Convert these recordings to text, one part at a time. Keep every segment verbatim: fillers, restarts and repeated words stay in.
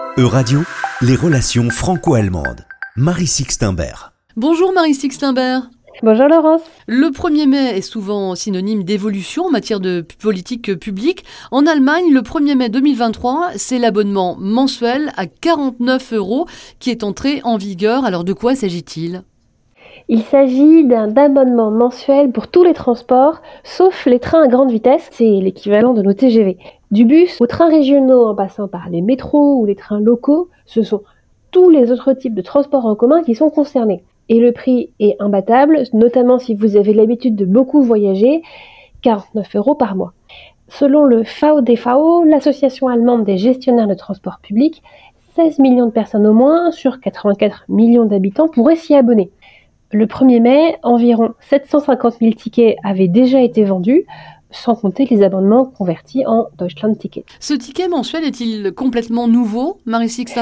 Euradio, les relations franco-allemandes. Marie Sixtenberg. Bonjour Marie Sixtenberg. Bonjour Laurence. Le premier mai est souvent synonyme d'évolution en matière de politique publique. En Allemagne, le premier mai deux mille vingt-trois, c'est l'abonnement mensuel à quarante-neuf euros qui est entré en vigueur. Alors de quoi s'agit-il ? Il s'agit d'un abonnement mensuel pour tous les transports, sauf les trains à grande vitesse, c'est l'équivalent de nos T G V. Du bus aux trains régionaux en passant par les métros ou les trains locaux, ce sont tous les autres types de transports en commun qui sont concernés. Et le prix est imbattable, notamment si vous avez l'habitude de beaucoup voyager, quarante-neuf euros par mois. Selon le V D V O, l'association allemande des gestionnaires de transport public, seize millions de personnes au moins, sur quatre-vingt-quatre millions d'habitants, pourraient s'y abonner. Le premier mai, environ sept cent cinquante mille tickets avaient déjà été vendus, sans compter les abonnements convertis en Deutschland-Ticket. Ce ticket mensuel est-il complètement nouveau, Marie Sixtenberg ?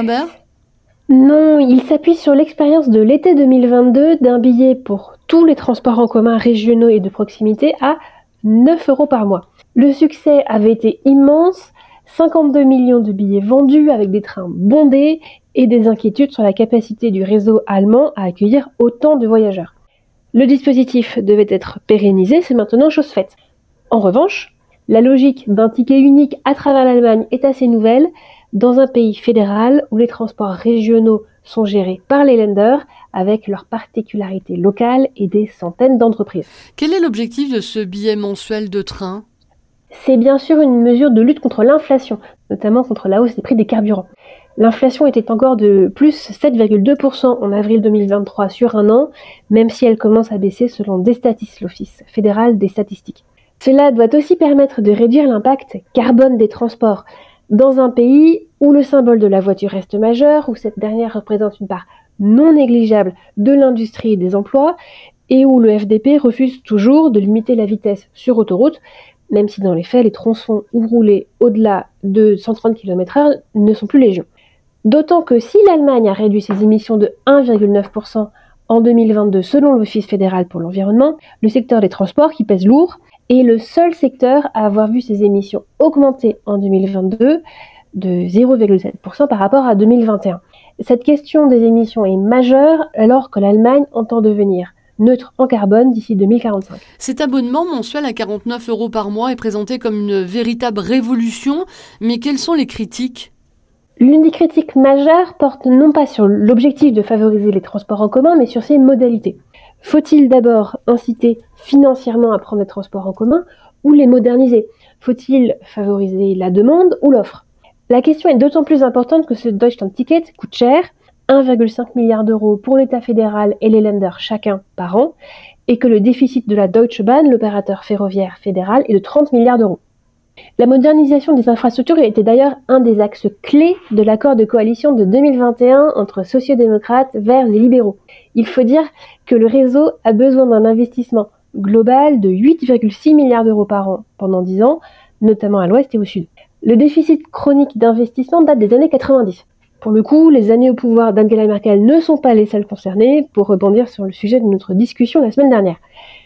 Non, il s'appuie sur l'expérience de l'été deux mille vingt-deux d'un billet pour tous les transports en commun régionaux et de proximité à neuf euros par mois. Le succès avait été immense, cinquante-deux millions de billets vendus avec des trains bondés et des inquiétudes sur la capacité du réseau allemand à accueillir autant de voyageurs. Le dispositif devait être pérennisé, c'est maintenant chose faite. En revanche, la logique d'un ticket unique à travers l'Allemagne est assez nouvelle dans un pays fédéral où les transports régionaux sont gérés par les Länder avec leurs particularités locales et des centaines d'entreprises. Quel est l'objectif de ce billet mensuel de train ? C'est bien sûr une mesure de lutte contre l'inflation, notamment contre la hausse des prix des carburants. L'inflation était encore de plus sept virgule deux pour cent en avril deux mille vingt-trois sur un an, même si elle commence à baisser selon Destatis, l'Office fédéral des statistiques. Cela doit aussi permettre de réduire l'impact carbone des transports. Dans un pays où le symbole de la voiture reste majeur, où cette dernière représente une part non négligeable de l'industrie et des emplois, et où le F D P refuse toujours de limiter la vitesse sur autoroute, même si dans les faits, les tronçons où rouler au-delà de cent trente kilomètres heure ne sont plus légion. D'autant que si l'Allemagne a réduit ses émissions de un virgule neuf pour cent en deux mille vingt-deux selon l'Office fédéral pour l'environnement, le secteur des transports, qui pèse lourd, est le seul secteur à avoir vu ses émissions augmenter en deux mille vingt-deux de zéro virgule sept pour cent par rapport à deux mille vingt et un. Cette question des émissions est majeure alors que l'Allemagne entend devenir neutre en carbone d'ici deux mille quarante-cinq. Cet abonnement mensuel à quarante-neuf euros par mois est présenté comme une véritable révolution, mais quelles sont les critiques ? L'une des critiques majeures porte non pas sur l'objectif de favoriser les transports en commun, mais sur ses modalités. Faut-il d'abord inciter financièrement à prendre les transports en commun ou les moderniser ? Faut-il favoriser la demande ou l'offre ? La question est d'autant plus importante que ce Deutschland-Ticket coûte cher, un virgule cinq milliard d'euros pour l'État fédéral et les Länder chacun par an, et que le déficit de la Deutsche Bahn, l'opérateur ferroviaire fédéral, est de trente milliards d'euros. La modernisation des infrastructures était d'ailleurs un des axes clés de l'accord de coalition de deux mille vingt et un entre sociodémocrates, verts et libéraux. Il faut dire que le réseau a besoin d'un investissement global de huit virgule six milliards d'euros par an pendant dix ans, notamment à l'ouest et au sud. Le déficit chronique d'investissement date des années quatre-vingt-dix. Pour le coup, les années au pouvoir d'Angela Merkel ne sont pas les seules concernées, pour rebondir sur le sujet de notre discussion la semaine dernière.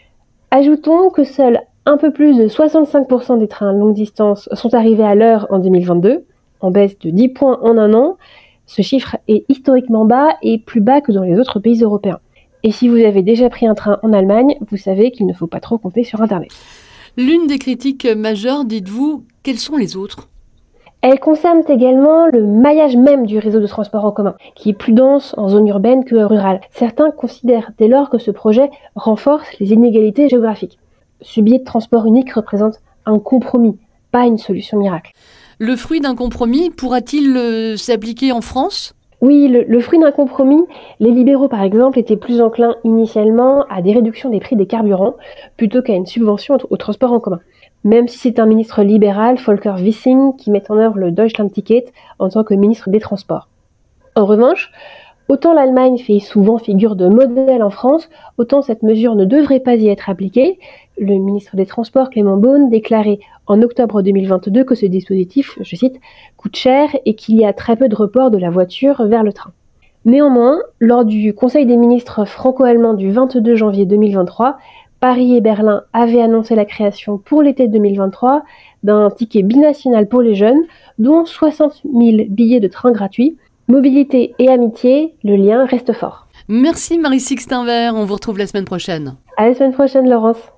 Ajoutons que seuls un peu plus de soixante-cinq pour cent des trains longue distance sont arrivés à l'heure en deux mille vingt-deux, en baisse de dix points en un an. Ce chiffre est historiquement bas et plus bas que dans les autres pays européens. Et si vous avez déjà pris un train en Allemagne, vous savez qu'il ne faut pas trop compter sur Internet. L'une des critiques majeures, dites-vous, quelles sont les autres ? Elles concernent également le maillage même du réseau de transport en commun, qui est plus dense en zone urbaine que rurale. Certains considèrent dès lors que ce projet renforce les inégalités géographiques. Ce billet de transport unique représente un compromis, pas une solution miracle. Le fruit d'un compromis pourra-t-il euh, s'appliquer en France ? Oui, le, le fruit d'un compromis, les libéraux par exemple étaient plus enclins initialement à des réductions des prix des carburants plutôt qu'à une subvention au, au transport en commun. Même si c'est un ministre libéral, Volker Wissing, qui met en œuvre le Deutschland-Ticket en tant que ministre des Transports. En revanche, autant l'Allemagne fait souvent figure de modèle en France, autant cette mesure ne devrait pas y être appliquée. Le ministre des Transports, Clément Beaune, déclarait en octobre deux mille vingt-deux que ce dispositif, je cite, coûte cher et qu'il y a très peu de report de la voiture vers le train. Néanmoins, lors du Conseil des ministres franco-allemands du vingt-deux janvier deux mille vingt-trois, Paris et Berlin avaient annoncé la création pour l'été deux mille vingt-trois d'un ticket binational pour les jeunes, dont soixante mille billets de train gratuits. Mobilité et amitié, le lien reste fort. Merci Marie-Sixte Imbert, on vous retrouve la semaine prochaine. À la semaine prochaine Laurence.